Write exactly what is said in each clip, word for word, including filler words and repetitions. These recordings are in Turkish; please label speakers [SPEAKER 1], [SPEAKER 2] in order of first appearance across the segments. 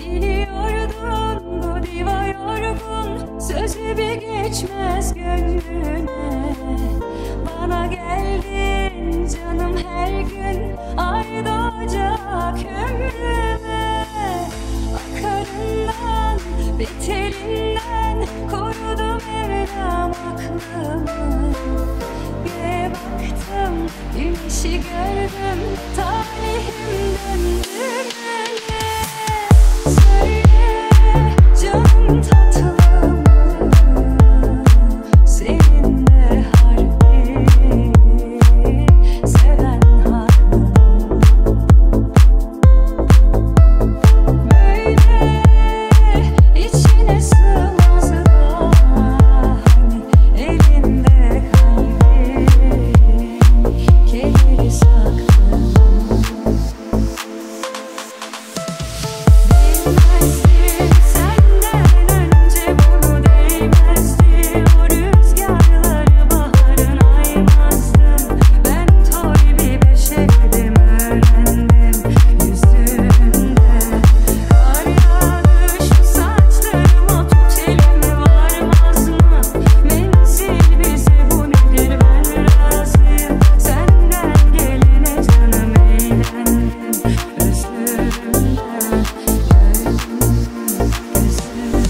[SPEAKER 1] Biliyordun bu diva yorgun, sözü bir geçmez gönlüne. Bana geldin canım her gün, ay doğacak ömrüme. Akarından, beterinden korudu Mevlam aklımı. Göğe baktım, güneşi gördüm, talihim döndü böyle. Söyle canım tatlım, seninle harbi seven haklı. Böyle içine sığmaz da hani elinde kalbim gelir saklı. Bilmezdim senden önce bunu değmezdi. O rüzgarları baharın aymazdım. Ben toy bir beşerdim, öğrendim yüzünde. Kar yağdı şu saçlarıma, tut elimi varmaz mı? Menzil bize bu nedir, ben razıyım. Senden gelene canım eğlendim. Özlümden gördüm gözümde.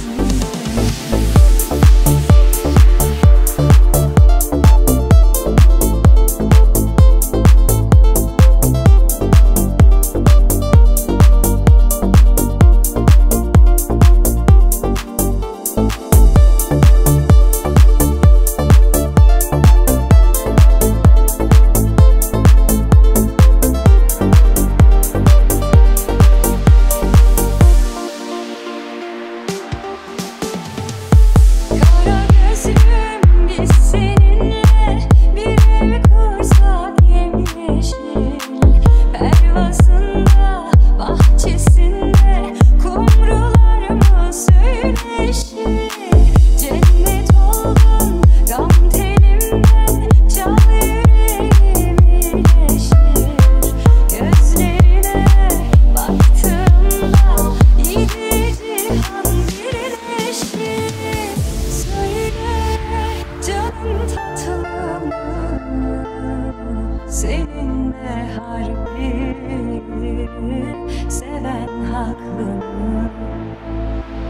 [SPEAKER 1] Kara gözlüm biz seninle bir ev kursak yemyeşil. Pervasında, bahçesinde kumrularımız söyleşir. Cennet oldun gam telimden, çal yüreğimi yeşil. Gözlerine baktığımda yedi cihan birleşir. Söyle canım tatlım, seninle harbi seven haklı mı?